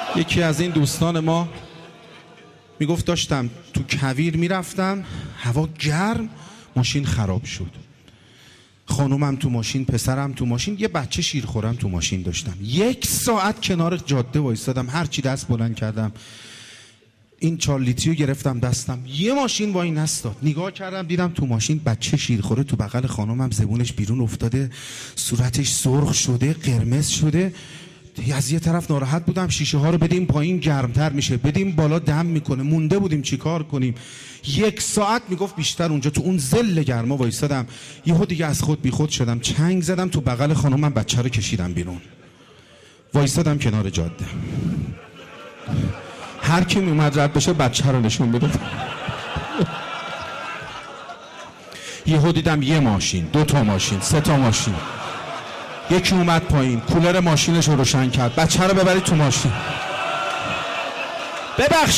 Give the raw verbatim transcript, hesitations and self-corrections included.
یکی از این دوستان ما میگفت داشتم تو کویر میرفتم، هوا گرم، ماشین خراب شد. خانومم تو ماشین، پسرم تو ماشین، یه بچه شیرخورم تو ماشین داشتم. یک ساعت کنار جاده وایستادم، هرچی دست بلند کردم این چهار لیتری رو گرفتم دستم، یه ماشین وای نستاد. نگاه کردم دیدم تو ماشین بچه شیرخوره تو بغل خانومم، زبونش بیرون افتاده، صورتش سرخ شده، قرمز شده. از یه طرف ناراحت بودم، شیشه ها رو بدیم پایین گرمتر میشه، بدیم بالا دم میکنه. مونده بودیم چیکار کنیم. یک ساعت میگفت بیشتر اونجا تو اون ذل گرما وایسادم. یهو دیگه از خود بی خود شدم، چنگ زدم تو بغل خانومم، بچه رو کشیدم بیرون، وایسادم کنار جاده. هر کی میومد رد بشه بچه رو نشون بده. یهو دیدم یه ماشین، دو تا ماشین، سه تا ماشین. یکی اومد پایین، کولر ماشینش رو روشن کرد، بچه رو ببرید تو ماشین. ببخش